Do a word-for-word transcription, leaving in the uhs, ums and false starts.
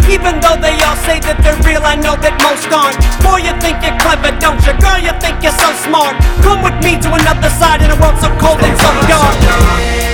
Even though they all say that they're real, I know that most aren't. Boy, you think you're clever, don't you? Girl, you think you're so smart. Come with me to another side in a world so cold and so dark.